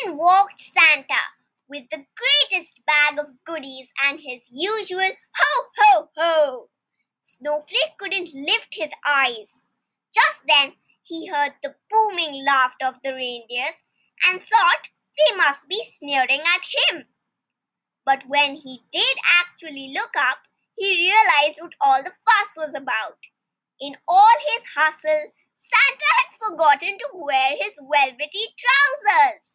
In walked Santa with the greatest bag of goodies and his usual ho ho ho. Snowflake couldn't lift his eyes. Just then he heard the booming laughter of the reindeers and thought they must be sneering at him. But when he did actually look up, he realized what all the fuss was about. In all his hustle, Santa had forgotten to wear his velvety trousers.